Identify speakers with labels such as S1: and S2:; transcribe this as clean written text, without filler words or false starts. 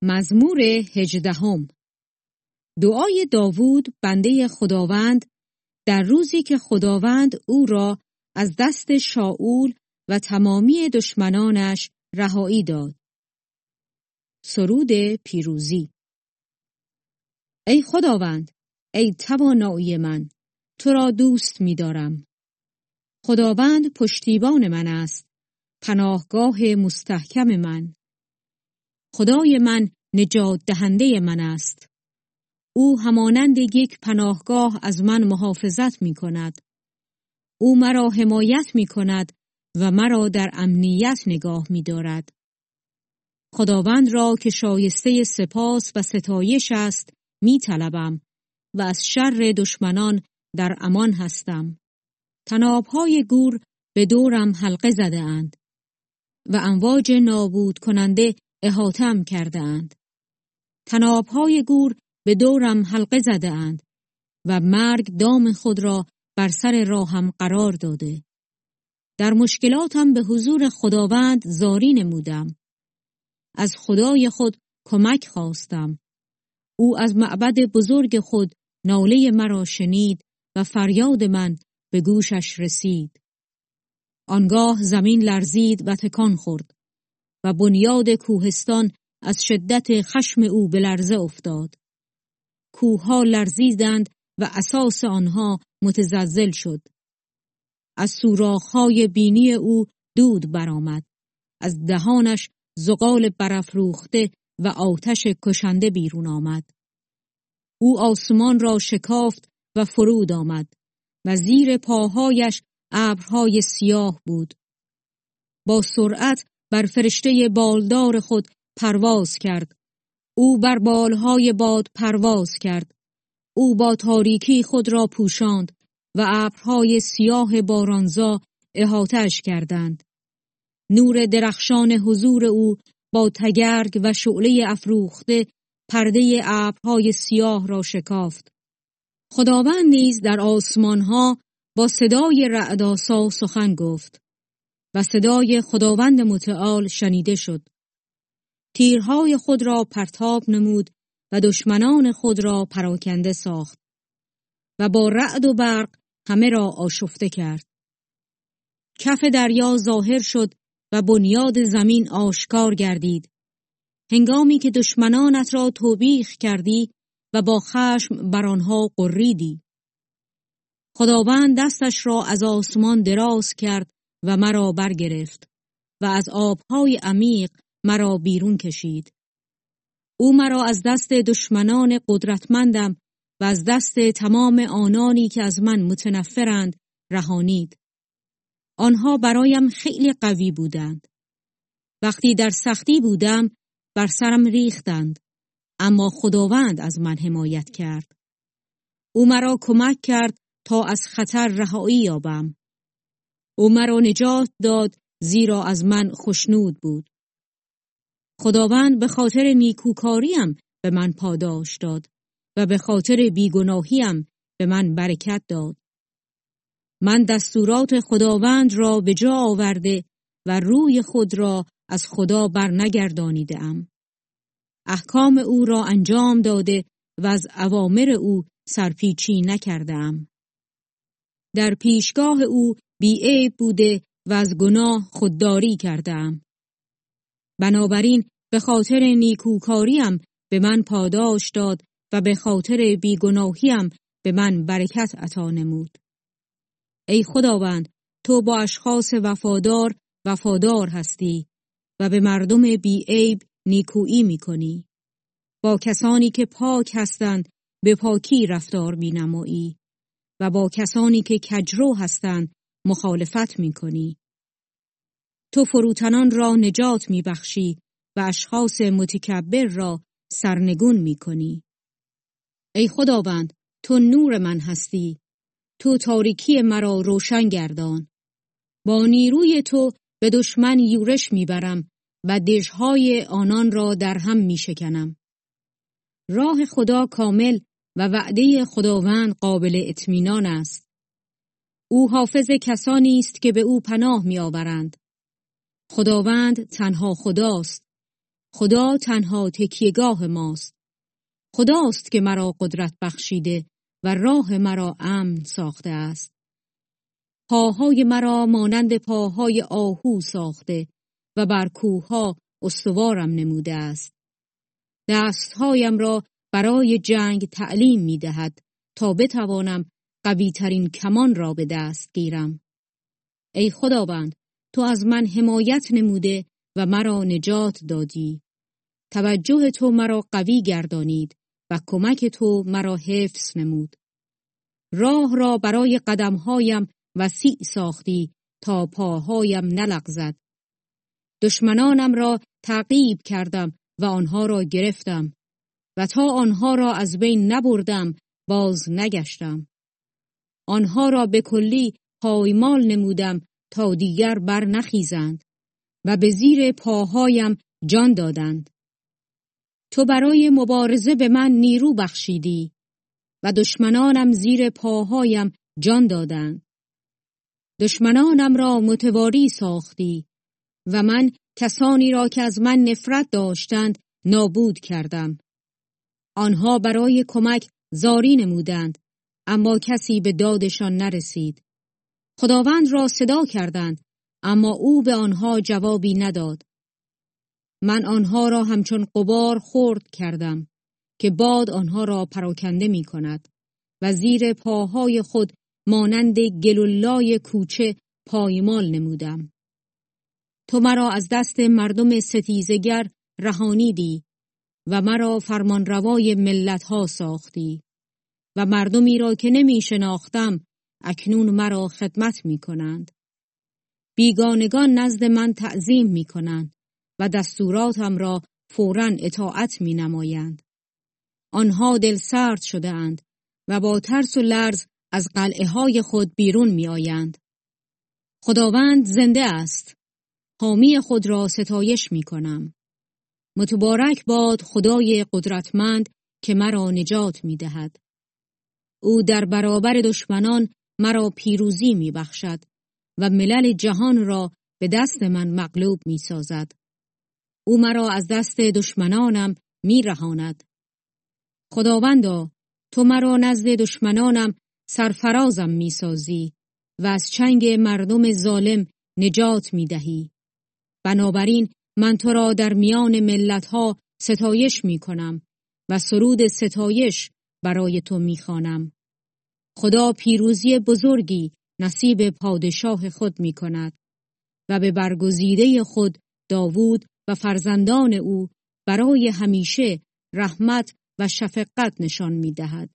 S1: مزمور 18. دعای داوود بنده خداوند در روزی که خداوند او را از دست شاول و تمامی دشمنانش رهایی داد. سرود پیروزی. ای خداوند، ای توانایی من، تو را دوست می دارم. خداوند پشتیبان من است، پناهگاه مستحکم من. خدای من نجات دهنده من است. او همانند یک پناهگاه از من محافظت می کند. او مرا حمایت می کند و مرا در امنیت نگاه می دارد. خداوند را که شایسته سپاس و ستایش است می طلبم و از شر دشمنان در امان هستم. طناب‌های گور به دورم حلقه زده اند و امواج نابود کننده احاطه‌ام کرده اند. طناب‌های گور به دورم حلقه زده اند و مرگ دام خود را بر سر راهم قرار داده. در مشکلاتم به حضور خداوند زاری نمودم. از خدای خود کمک خواستم. او از معبد بزرگ خود ناله مرا شنید و فریاد من به گوشش رسید. آنگاه زمین لرزید و تکان خورد و بنیاد کوهستان از شدت خشم او به لرزه افتاد. کوه‌ها لرزیدند و اساس آنها متزلزل شد. از سوراخ‌های بینی او دود برآمد. از دهانش زغال برافروخته و آتش کشنده بیرون آمد. او آسمان را شکافت و فرود آمد و زیر پاهایش ابرهای سیاه بود. با سرعت بر فرشته بالدار خود پرواز کرد. او بر بالهای باد پرواز کرد. او با تاریکی خود را پوشاند و ابرهای سیاه بارانزا احاطه‌اش کردند. نور درخشان حضور او با تگرگ و شعله افروخته پرده ابرهای سیاه را شکافت. خداوند نیز در آسمانها با صدای رعدآسا سخن گفت و صدای خداوند متعال شنیده شد. تیرهای خود را پرتاب نمود و دشمنان خود را پراکنده ساخت و با رعد و برق همه را آشفته کرد. کف دریا ظاهر شد و بنیاد زمین آشکار گردید. هنگامی که دشمنانت را توبیخ کردی و با خشم بر آنها غریدی. خداوند دستش را از آسمان دراز کرد و مرا برگرفت و از آبهای عمیق مرا بیرون کشید. او مرا از دست دشمنان قدرتمندم و از دست تمام آنانی که از من متنفرند رهانید. آنها برایم خیلی قوی بودند. وقتی در سختی بودم بر سرم ریختند، اما خداوند از من حمایت کرد. او مرا کمک کرد تا از خطر رهایی یابم. او مرا نجات داد زیرا از من خوشنود بود. خداوند به خاطر نیکوکاریم به من پاداش داد و به خاطر بیگناهیم به من برکت داد. من دستورات خداوند را به جا آورده و روی خود را از خدا بر نگردانیده‌ام. احکام او را انجام داده و از اوامر او سرپیچی نکرده‌ام. در پیشگاه او بی‌عیب بوده و از گناه خودداری کرده‌ام. بنابراین به خاطر نیکوکاریم به من پاداش داد و به خاطر بیگناهیم به من برکت عطا نمود. ای خداوند، تو با اشخاص وفادار هستی و به مردم بی‌عیب نیکویی می‌کنی. با کسانی که پاک هستند به پاکی رفتار می‌نمایی و با کسانی که کجرو هستند مخالفت می‌کنی. تو فروتنان را نجات می‌بخشی و اشخاص متکبر را سرنگون می‌کنی. ای خداوند، تو نور من هستی. تو تاریکی مرا روشن گردان. با نیروی تو به دشمن یورش می‌برم و دژهای آنان را در هم می‌شکنم. راه خدا کامل و وعده خداوند قابل اطمینان است. او حافظ کسانی است که به او پناه می‌آورند. خداوند تنها خداست. خدا تنها تکیهگاه ماست. خداست که مرا قدرت بخشیده و راه مرا امن ساخته است. پاهای مرا مانند پاهای آهو ساخته و بر کوه‌ها استوارم نموده است. دستهایم را برای جنگ تعلیم می دهد تا بتوانم قوی ترین کمان را به دست گیرم. ای خداوند، تو از من حمایت نموده و مرا نجات دادی. توجه تو مرا قوی گردانید و کمک تو مرا حفظ نمود. راه را برای قدمهایم وسیع ساختی تا پاهایم نلغزد. دشمنانم را تعقیب کردم و آنها را گرفتم و تا آنها را از بین نبردم باز نگشتم. آنها را به کلی پایمال نمودم تا دیگر بر نخیزند و به زیر پاهایم جان دادند. تو برای مبارزه به من نیرو بخشیدی و دشمنانم زیر پاهایم جان دادند. دشمنانم را متواری ساختی و من کسانی را که از من نفرت داشتند نابود کردم. آنها برای کمک زاری نمودند اما کسی به دادشان نرسید. خداوند را صدا کردند اما او به آنها جوابی نداد. من آنها را همچون غبار خرد کردم که باد آنها را پراکنده می کند و زیر پاهای خود مانند گلولای کوچه پایمال نمودم. تو مرا از دست مردم ستیزگر رهانیدی و مرا فرمانروای ملت‌ها ساختی و مردمی را که نمی شناختم اکنون مرا خدمت می کنند. بیگانگان نزد من تعظیم می کنند و دستوراتم را فوراً اطاعت می نمایند. آنها دل سرد شده اند و با ترس و لرز از قلعه های خود بیرون می آیند. خداوند زنده است. حامی خود را ستایش می کنم. متبارک باد خدای قدرتمند که مرا نجات می دهد. او در برابر دشمنان مرا پیروزی می بخشد و ملل جهان را به دست من مغلوب می سازد. او مرا از دست دشمنانم می رهاند. خداوندا، تو مرا نزد دشمنانم سرفرازم می سازی و از چنگ مردم ظالم نجات می دهی. بنابراین من تو را در میان ملت‌ها ستایش می کنم و سرود ستایش برای تو می خوانم. خدا پیروزی بزرگی نصیب پادشاه خود می کند و به برگزیده خود داوود و فرزندان او برای همیشه رحمت و شفقت نشان می دهد.